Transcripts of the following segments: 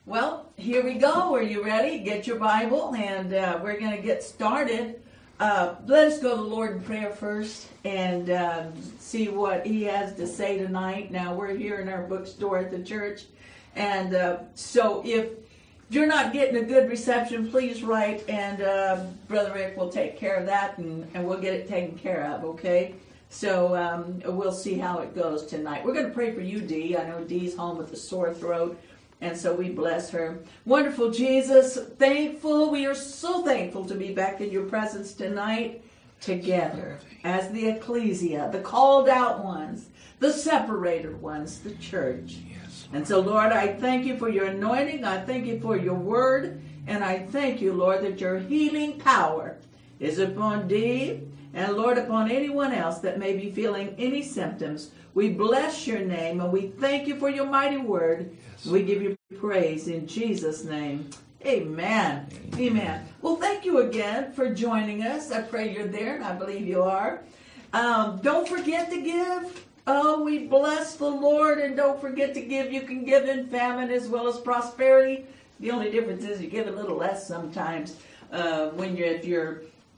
Well, here we go. Are you ready? Get your Bible, and we're going to get started. Let us go to the Lord in prayer first and see what He has to say tonight. Now, we're here in our bookstore at the church, and so if you're not getting a good reception, please write, and Brother Rick will take care of that, and we'll get it taken care of, okay? So we'll see how it goes tonight. We're going to pray for you, Dee. I know Dee's home with a sore throat, and so we bless her. Wonderful Jesus, thankful. We are so thankful to be back in your presence tonight together as the ecclesia, the called out ones, the separated ones, the church. Yes. And so, Lord, I thank you for your anointing. I thank you for your word. And I thank you, Lord, that your healing power is upon Dee and, Lord, upon anyone else that may be feeling any symptoms. We bless your name, and we thank you for your mighty word. Yes. We give you praise in Jesus' name. Amen. Amen. Well, thank you again for joining us. I pray you're there, and I believe you are. Don't forget to give. Oh, we bless the Lord, and don't forget to give. You can give in famine as well as prosperity. The only difference is you give a little less sometimes if your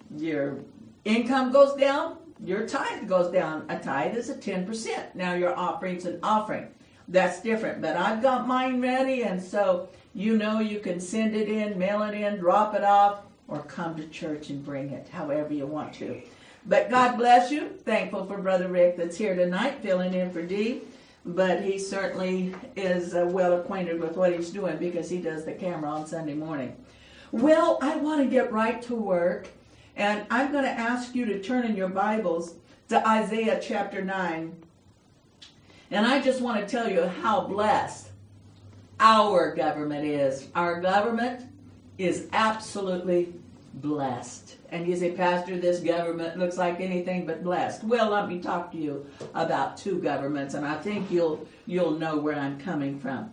income goes down. Your tithe goes down. A tithe is a 10%. Now your offering's an offering. That's different. But I've got mine ready, and so you know you can send it in, mail it in, drop it off, or come to church and bring it, however you want to. But God bless you. Thankful for Brother Rick that's here tonight, filling in for Dee. But he certainly is well acquainted with what he's doing because he does the camera on Sunday morning. Well, I want to get right to work. And I'm going to ask you to turn in your Bibles to Isaiah chapter 9. And I just want to tell you how blessed our government is. Our government is absolutely blessed. And you say, Pastor, this government looks like anything but blessed. Well, let me talk to you about two governments, and I think you'll know where I'm coming from.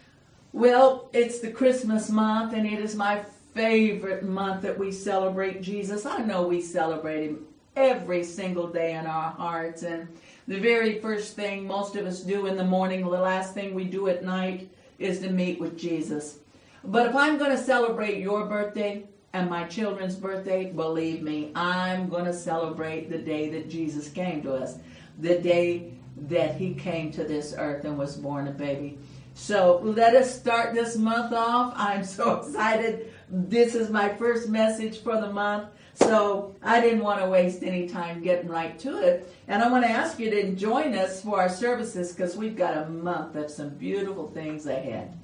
Well, it's the Christmas month, and it is my favorite month that we celebrate Jesus. I know we celebrate him every single day in our hearts. And the very first thing most of us do in the morning, the last thing we do at night, is to meet with Jesus. But if I'm going to celebrate your birthday and my children's birthday, believe me, I'm going to celebrate the day that Jesus came to us, the day that he came to this earth and was born a baby. So let us start this month off. I'm so excited. This is my first message for the month, so I didn't want to waste any time getting right to it. And I want to ask you to join us for our services because we've got a month of some beautiful things ahead.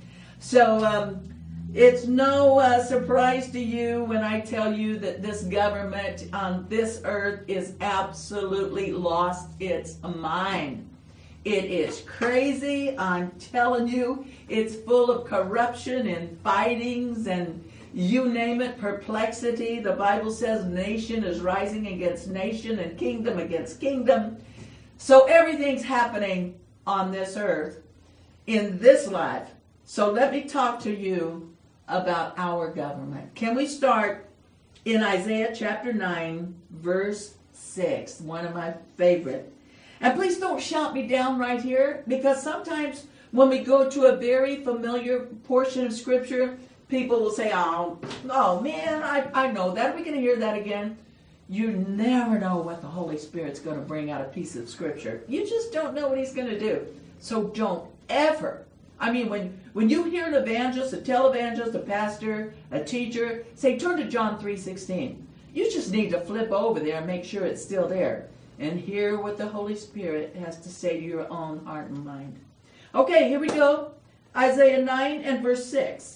So it's no surprise to you when I tell you that this government on this earth is absolutely lost its mind. It is crazy, I'm telling you. It's full of corruption and fightings and you name it, perplexity. The Bible says nation is rising against nation and kingdom against kingdom. So everything's happening on this earth in this life. So let me talk to you about our government. Can we start in Isaiah chapter 9, verse 6, one of my favorite. And please don't shout me down right here, because sometimes when we go to a very familiar portion of Scripture, people will say, oh man, I know that. Are we going to hear that again? You never know what the Holy Spirit's going to bring out a piece of Scripture. You just don't know what he's going to do. So don't ever. I mean, when you hear an evangelist, a televangelist, a pastor, a teacher, say, turn to John 3:16. You just need to flip over there and make sure it's still there. And hear what the Holy Spirit has to say to your own heart and mind. Okay, here we go. Isaiah 9 and verse 6.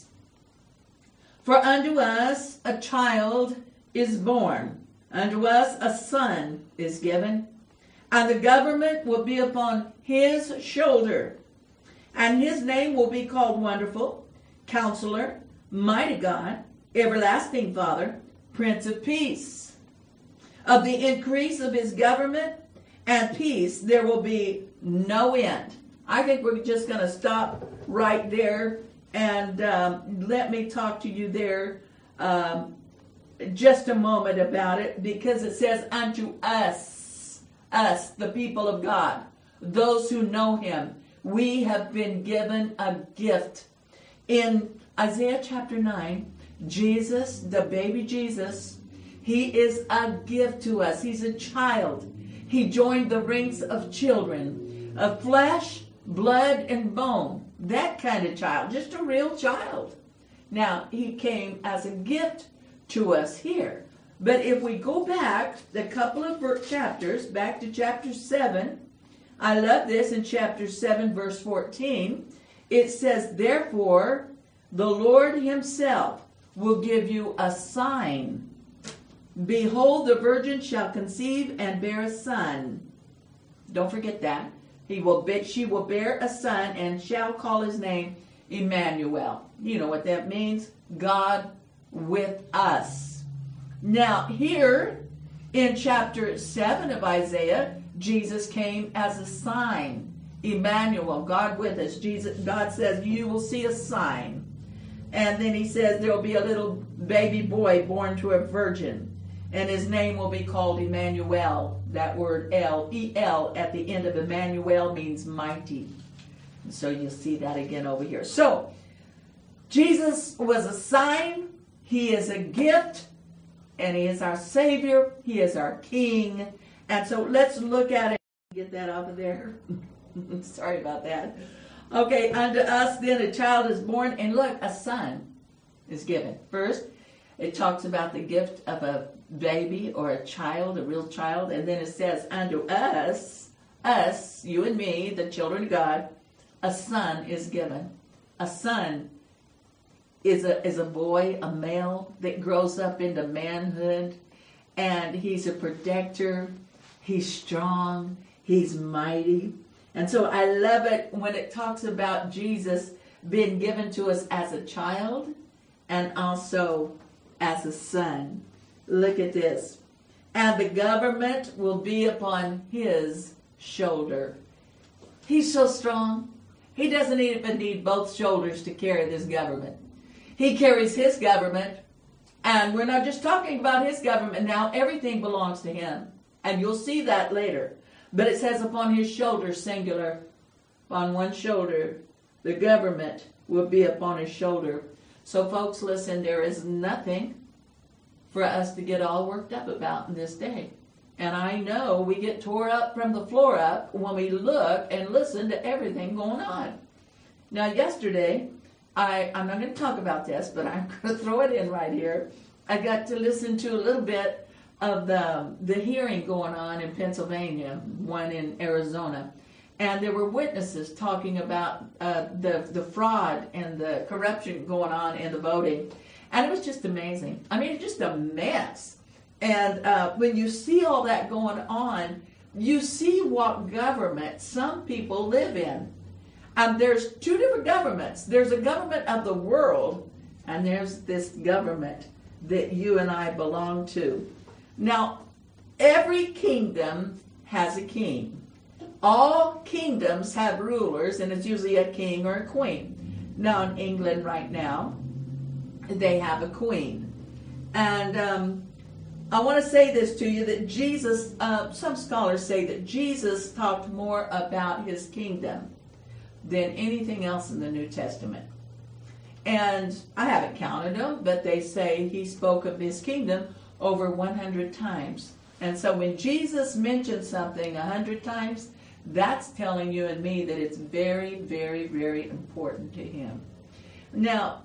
For unto us a child is born, unto us a son is given, and the government will be upon his shoulder. And his name will be called Wonderful, Counselor, Mighty God, Everlasting Father, Prince of Peace. Of the increase of his government and peace there will be no end. I think we're just going to stop right there. And let me talk to you there just a moment about it, because it says unto us, the people of God, those who know him, we have been given a gift. In Isaiah chapter 9, Jesus, the baby Jesus, he is a gift to us. He's a child. He joined the ranks of children, of flesh, blood, and bone. That kind of child, just a real child. Now, he came as a gift to us here. But if we go back a couple of chapters, back to chapter 7, I love this in chapter 7, verse 14. It says, therefore, the Lord himself will give you a sign. Behold, the virgin shall conceive and bear a son. Don't forget that. She will bear a son and shall call his name Emmanuel. You know what that means? God with us. Now, here in chapter 7 of Isaiah, Jesus came as a sign. Emmanuel, God with us. God says, you will see a sign. And then he says there will be a little baby boy born to a virgin. And his name will be called Emmanuel. That word El at the end of Emmanuel means mighty. And so you'll see that again over here. So, Jesus was a sign. He is a gift. And he is our Savior. He is our King. And so let's look at it. Get that off of there. Sorry about that. Okay, unto us then a child is born. And look, a son is given. First, it talks about the gift of a baby or a child, a real child. And then it says, unto us, you and me, the children of God, a son is given. A son is a boy, a male that grows up into manhood. And he's a protector. He's strong. He's mighty. And so I love it when it talks about Jesus being given to us as a child and also as a son. Look at this. And the government will be upon his shoulder. He's so strong. He doesn't even need both shoulders to carry this government. He carries his government. And we're not just talking about his government now. Everything belongs to him. And you'll see that later. But it says upon his shoulder, singular, on one shoulder, the government will be upon his shoulder. So folks, listen, there is nothing for us to get all worked up about in this day. And I know we get tore up from the floor up when we look and listen to everything going on. Now yesterday, I'm not going to talk about this, but I'm going to throw it in right here. I got to listen to a little bit of the hearing going on in Pennsylvania, one in Arizona. And there were witnesses talking about the fraud and the corruption going on in the voting. And it was just amazing. I mean, it's just a mess. And when you see all that going on, you see what government some people live in. There's two different governments. There's a government of the world, and there's this government that you and I belong to. Now, every kingdom has a king. All kingdoms have rulers, and it's usually a king or a queen. Now, in England right now, they have a queen. And I want to say this to you, that Jesus, some scholars say that Jesus talked more about his kingdom than anything else in the New Testament. And I haven't counted them, but they say he spoke of his kingdom over 100 times. And so when Jesus mentions something 100 times, that's telling you and me that it's very, very, very important to him. Now,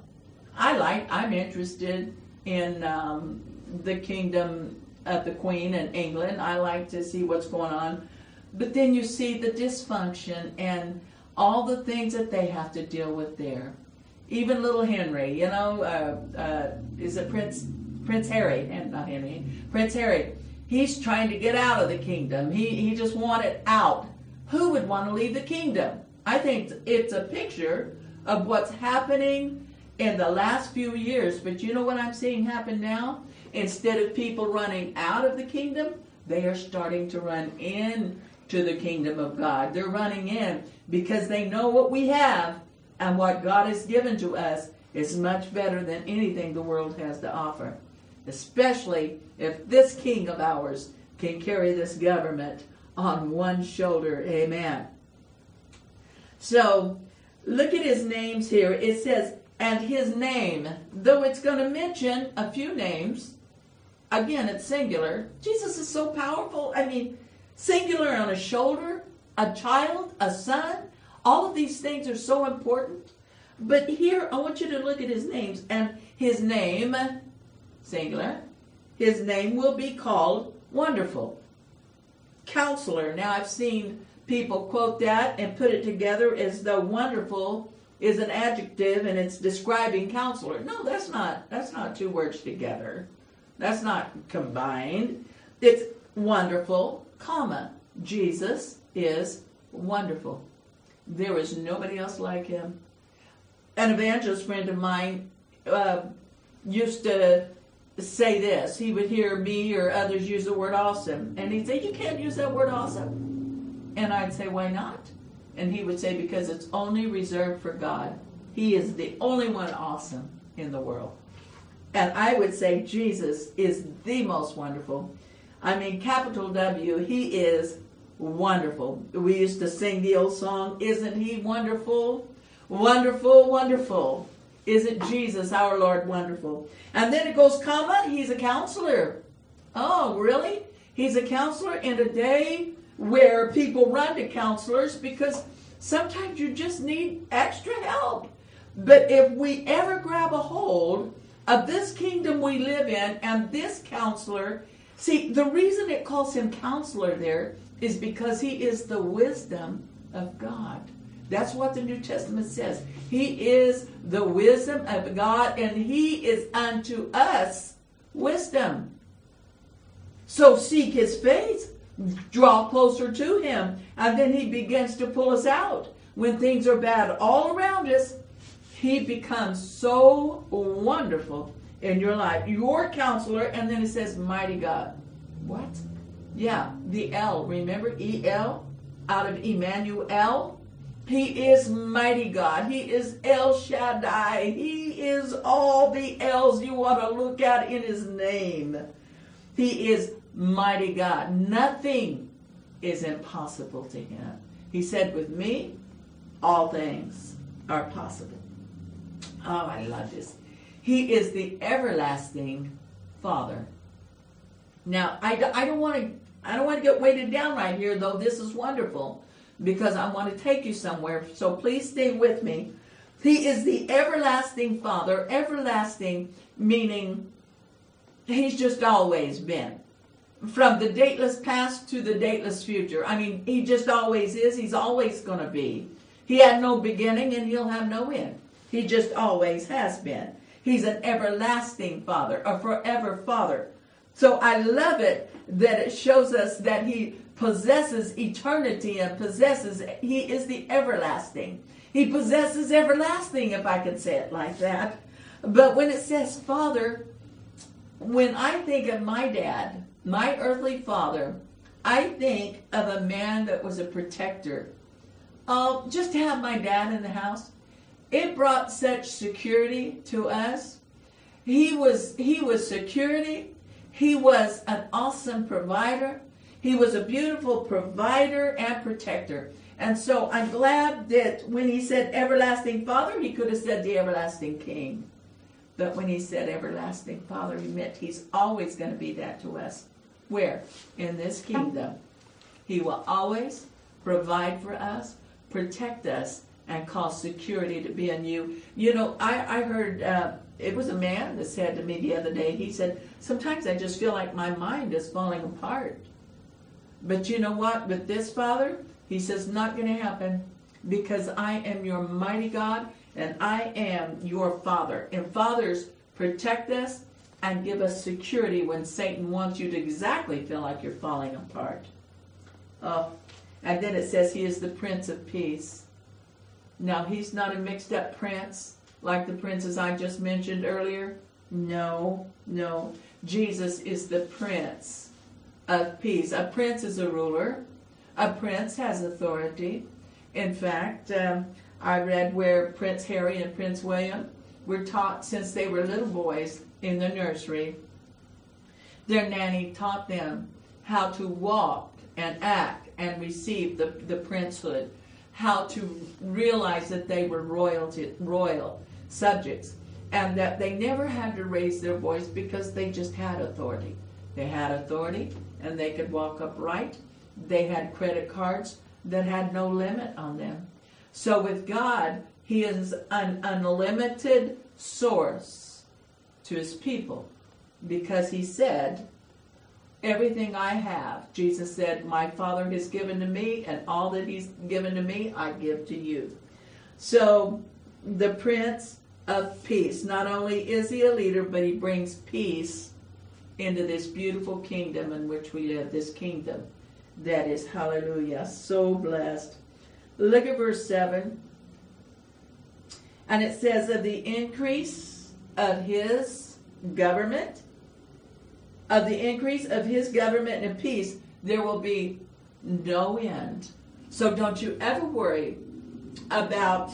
I'm interested in the kingdom of the Queen in England. I like to see what's going on. But then you see the dysfunction and all the things that they have to deal with there. Even little Henry, you know, is it Prince Harry, and not Henry, Prince Harry. He's trying to get out of the kingdom. He just wanted out. Who would want to leave the kingdom? I think it's a picture of what's happening in the last few years. But you know what I'm seeing happen now? Instead of people running out of the kingdom, they are starting to run in to the kingdom of God. They're running in because they know what we have, and what God has given to us is much better than anything the world has to offer. Especially if this king of ours can carry this government on one shoulder. Amen. So, look at his names here. It says, And his name, though it's going to mention a few names, again, it's singular. Jesus is so powerful. I mean, singular on a shoulder, a child, a son. All of these things are so important. But here, I want you to look at his names. And his name, singular, his name will be called Wonderful. Counselor. Now, I've seen people quote that and put it together as though wonderful is an adjective and it's describing counselor. No, that's not two words together. That's not combined. It's wonderful, comma. Jesus is wonderful. There is nobody else like him. An evangelist friend of mine used to say this. He would hear me or others use the word awesome. And he'd say, you can't use that word awesome. And I'd say, why not? And he would say, because it's only reserved for God. He is the only one awesome in the world. And I would say Jesus is the most wonderful. I mean, capital W, he is wonderful. We used to sing the old song, isn't he wonderful? Wonderful, wonderful. Isn't Jesus our Lord wonderful? And then it goes, comma, he's a counselor. Oh, really? He's a counselor in a day where people run to counselors because sometimes you just need extra help. But if we ever grab a hold of this kingdom we live in and this counselor, see, the reason it calls him counselor there is because he is the wisdom of God. That's what the New Testament says. He is the wisdom of God, and he is unto us wisdom. So seek his face, draw closer to him, and then he begins to pull us out. When things are bad all around us, he becomes so wonderful in your life. Your counselor, and then it says mighty God. What? Yeah, the L, remember E-L, out of Emmanuel? He is mighty God. He is El Shaddai. He is all the L's you want to look at in his name. He is mighty God. Nothing is impossible to him. He said, with me, all things are possible. Oh, I love this. He is the everlasting Father. Now, I don't want to get weighted down right here, though this is wonderful, because I want to take you somewhere. So please stay with me. He is the everlasting Father. Everlasting meaning he's just always been. From the dateless past to the dateless future. I mean, he just always is. He's always going to be. He had no beginning and he'll have no end. He just always has been. He's an everlasting Father, a forever Father. So I love it that it shows us that he possesses eternity and he is the everlasting. He possesses everlasting, if I could say it like that. But when it says Father, when I think of my dad, my earthly father, I think of a man that was a protector. Just to have my dad in the house, it brought such security to us. He was security. He was an awesome provider. He was a beautiful provider and protector. And so I'm glad that when he said everlasting Father, he could have said the everlasting King. But when he said everlasting Father, he meant he's always going to be that to us. Where? In this kingdom. He will always provide for us, protect us, and cause security to be in you. You know, I heard, it was a man that said to me the other day, he said, sometimes I just feel like my mind is falling apart. But you know what? With this Father, he says, not going to happen, because I am your mighty God and I am your Father. And fathers protect us and give us security when Satan wants you to exactly feel like you're falling apart. Oh, and then it says he is the Prince of Peace. Now, he's not a mixed up prince like the princes I just mentioned earlier. No. Jesus is the Prince of Peace. A prince is a ruler. A prince has authority. In fact, I read where Prince Harry and Prince William were taught since they were little boys in the nursery. Their nanny taught them how to walk and act and receive the princehood, how to realize that they were royal. subjects, and that they never had to raise their voice because they just had authority. They had authority, and they could walk upright. They had credit cards that had no limit on them. So with God, He is an unlimited source to His people, because He said, everything I have, Jesus said, my Father has given to me, and all that He's given to me, I give to you. So the Prince of Peace, not only is He a leader, but He brings peace into this beautiful kingdom in which we live, this kingdom that is, hallelujah, so blessed. Look at verse 7. And it says, of the increase of His government, of the increase of His government and peace, there will be no end. So don't you ever worry about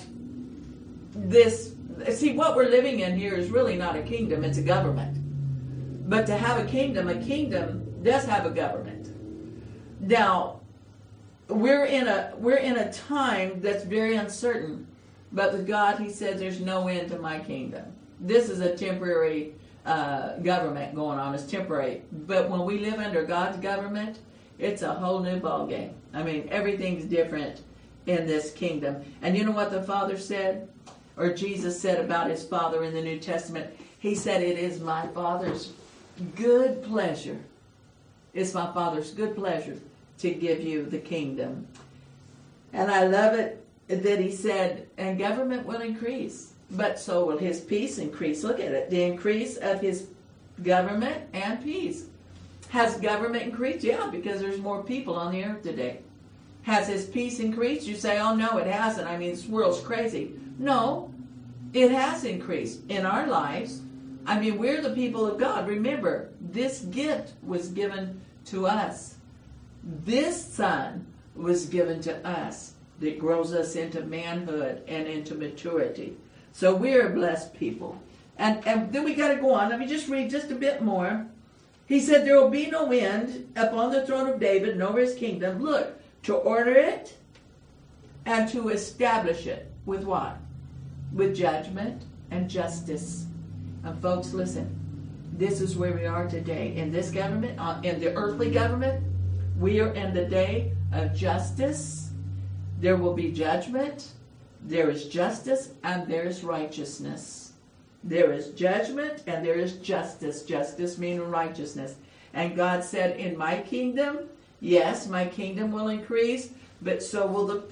this. See, what we're living in here is really not a kingdom, it's a government. But to have a kingdom does have a government. Now, we're in a time that's very uncertain. But with God, He says there's no end to my kingdom. This is a temporary government going on. It's temporary. But when we live under God's government, it's a whole new ballgame. I mean, everything's different in this kingdom. And you know what the Father said? Or Jesus said about His Father in the New Testament? He said, it is my Father's good pleasure. It's my Father's good pleasure to give you the kingdom. And I love it that He said, and government will increase, but so will His peace increase. Look at it. The increase of His government and peace. Has government increased? Yeah, because there's more people on the earth today. Has His peace increased? You say, oh no, it hasn't. I mean, this world's crazy. No, it has increased in our lives. I mean, we're the people of God. Remember, this gift was given to us. This Son was given to us that grows us into manhood and into maturity. So we're a blessed people. And then we got to go on. Let me just read just a bit more. He said, there will be no end upon the throne of David and over His kingdom. Look, to order it and to establish it. With what? With judgment and justice. And folks, listen. This is where we are today. In this government, in the earthly government, we are in the day of justice. There will be judgment, there is justice, and there is righteousness. There is judgment and there is justice. Justice meaning righteousness. And God said, in my kingdom, yes, my kingdom will increase, but so will the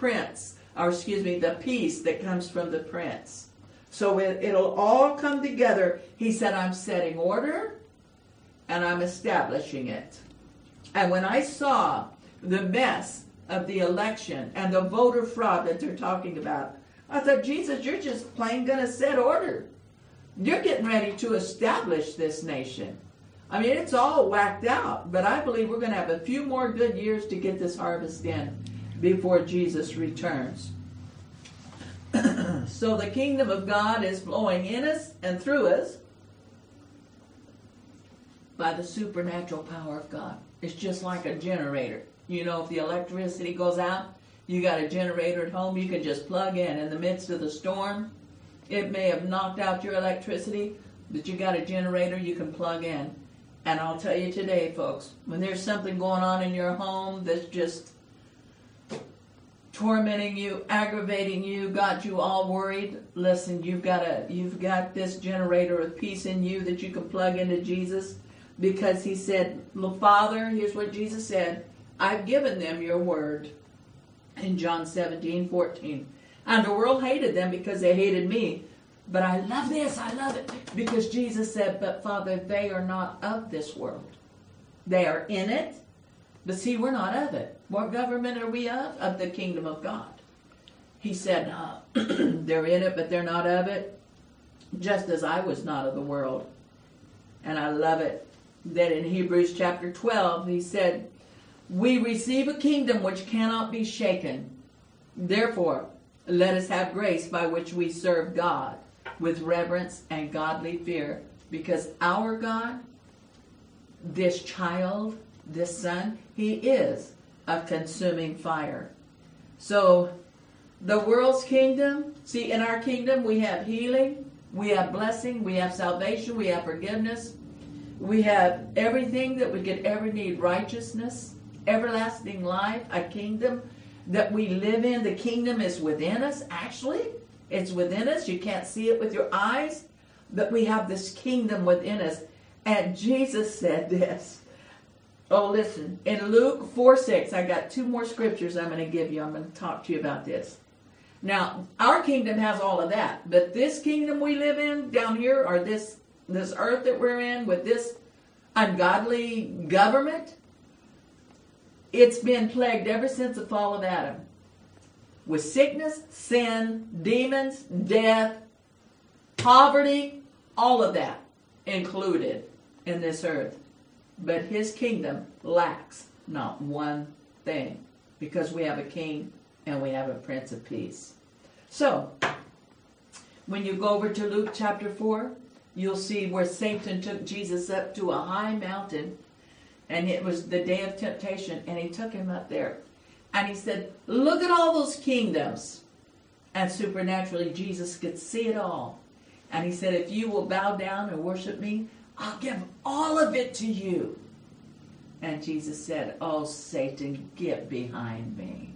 peace that comes from the Prince. So it'll all come together. He said, I'm setting order and I'm establishing it. And when I saw the mess of the election and the voter fraud that they're talking about, I thought, Jesus, you're just plain going to set order. You're getting ready to establish this nation. I mean, it's all whacked out, but I believe we're going to have a few more good years to get this harvest in before Jesus returns. So the kingdom of God is flowing in us and through us by the supernatural power of God. It's just like a generator. You know, if the electricity goes out, you got a generator at home, you can just plug in the midst of the storm. It may have knocked out your electricity, but you got a generator you can plug in. And I'll tell you today, folks, when there's something going on in your home that's just tormenting you, aggravating you, got you all worried, listen, you've got this generator of peace in you that you can plug into Jesus, because He said, Father, here's what Jesus said, I've given them your word in John 17:14. And the world hated them because they hated me. But I love this, I love it. Because Jesus said, but Father, they are not of this world. They are in it. But see, we're not of it. What government are we of? Of the kingdom of God. He said, they're in it, but they're not of it. Just as I was not of the world. And I love it that in Hebrews chapter 12, he said, we receive a kingdom which cannot be shaken. Therefore, let us have grace by which we serve God with reverence and godly fear. Because our God, this child, this son, He is a consuming fire. So The world's kingdom, see, in our kingdom we have healing, we have blessing, we have salvation, we have forgiveness, we have everything that we could ever need, righteousness, everlasting life, a kingdom that we live in. The kingdom is within us, actually. It's within us. You can't see it with your eyes, but we have this kingdom within us. And Jesus said this. Oh, listen. In Luke 4:6, I got 2 more scriptures I'm going to give you. I'm going to talk to you about this. Now, our kingdom has all of that. But this kingdom we live in down here, or this earth that we're in with this ungodly government, it's been plagued ever since the fall of Adam. With sickness, sin, demons, death, poverty, all of that included in this earth. But his kingdom lacks not one thing, because we have a king and we have a Prince of Peace. So, when you go over to Luke chapter 4, you'll see where Satan took Jesus up to a high mountain, and it was the day of temptation, and he took him up there. And he said, look at all those kingdoms. And supernaturally, Jesus could see it all. And he said, if you will bow down and worship me, I'll give all of it to you. And Jesus said, oh, Satan, get behind me.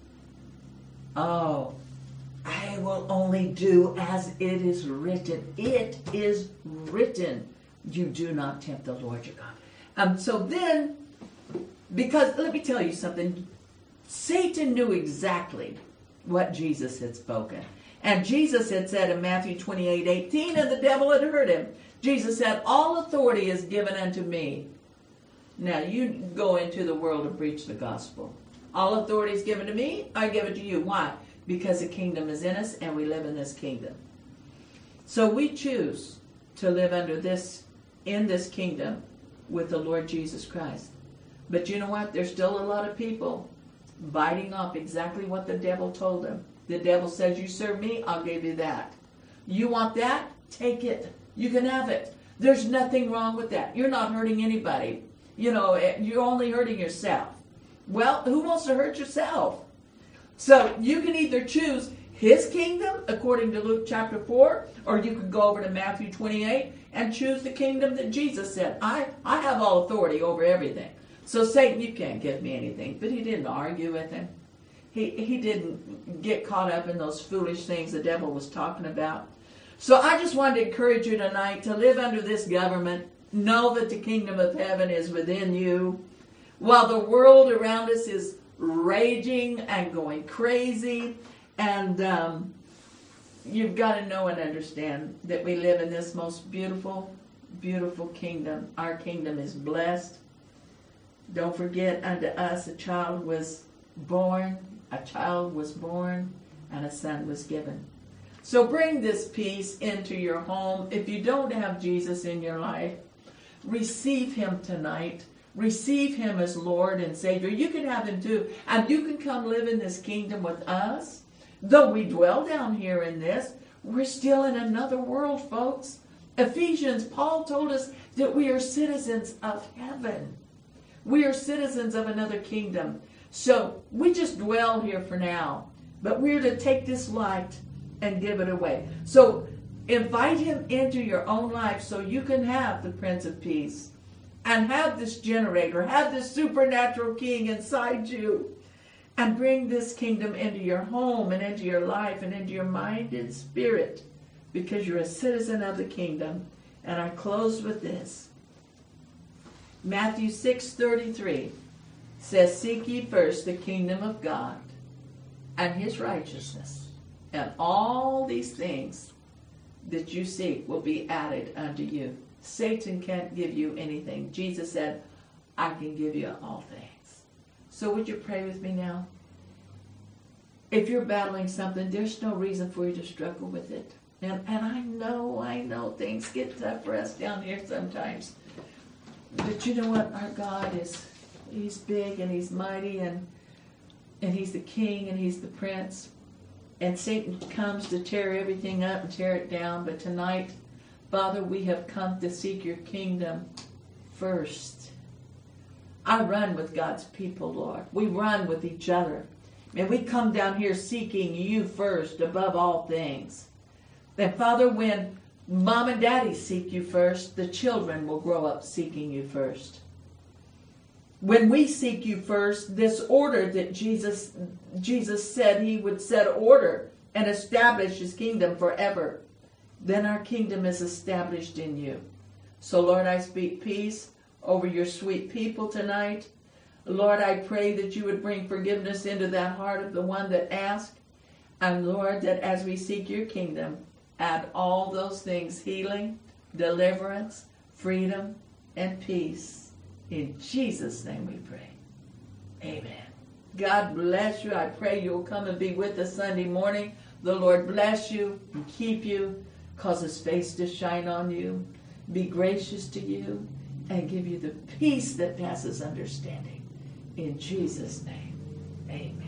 Oh, I will only do as it is written. It is written. You do not tempt the Lord your God. So then, because let me tell you something. Satan knew exactly what Jesus had spoken. And Jesus had said in Matthew 28:18, and the devil had heard him. Jesus said, all authority is given unto me. Now you go into the world and preach the gospel. All authority is given to me, I give it to you. Why? Because the kingdom is in us and we live in this kingdom. So we choose to live in this kingdom with the Lord Jesus Christ. But you know what? There's still a lot of people biting off exactly what the devil told them. The devil says, you serve me, I'll give you that. You want that? Take it. You can have it. There's nothing wrong with that. You're not hurting anybody. You're only hurting yourself. Well, who wants to hurt yourself? So you can either choose his kingdom, according to Luke chapter 4, or you could go over to Matthew 28 and choose the kingdom that Jesus said. I have all authority over everything. So Satan, you can't give me anything. But he didn't argue with him. He didn't get caught up in those foolish things the devil was talking about. So I just wanted to encourage you tonight to live under this government. Know that the kingdom of heaven is within you. While the world around us is raging and going crazy. And you've got to know and understand that we live in this most beautiful, beautiful kingdom. Our kingdom is blessed. Don't forget, unto us a child was born, and a son was given. So bring this peace into your home. If you don't have Jesus in your life, receive him tonight. Receive him as Lord and Savior. You can have him too. And you can come live in this kingdom with us. Though we dwell down here in this, we're still in another world, folks. Ephesians, Paul told us that we are citizens of heaven. We are citizens of another kingdom. So we just dwell here for now. But we're to take this light and give it away. So invite him into your own life so you can have the Prince of Peace and have this generator, have this supernatural king inside you, and bring this kingdom into your home and into your life and into your mind and spirit, because you're a citizen of the kingdom. And I close with this. Matthew 6:33 says, seek ye first the kingdom of God and his righteousness, and all these things that you seek will be added unto you. Satan can't give you anything. Jesus said, I can give you all things. So would you pray with me now? If you're battling something, there's no reason for you to struggle with it. And I know things get tough for us down here sometimes. But you know what? Our God he's big and he's mighty, and he's the king and he's the prince. And Satan comes to tear everything up and tear it down. But tonight, Father, we have come to seek your kingdom first. I run with God's people, Lord. We run with each other. And we come down here seeking you first above all things. And Father, when Mom and Daddy seek you first, the children will grow up seeking you first. When we seek you first, this order that Jesus said he would set order and establish his kingdom forever, then our kingdom is established in you. So Lord, I speak peace over your sweet people tonight. Lord, I pray that you would bring forgiveness into that heart of the one that asked. And Lord, that as we seek your kingdom, add all those things: healing, deliverance, freedom, and peace. In Jesus' name we pray. Amen. God bless you. I pray you'll come and be with us Sunday morning. The Lord bless you and keep you, cause his face to shine on you, be gracious to you, and give you the peace that passes understanding. In Jesus' name, amen.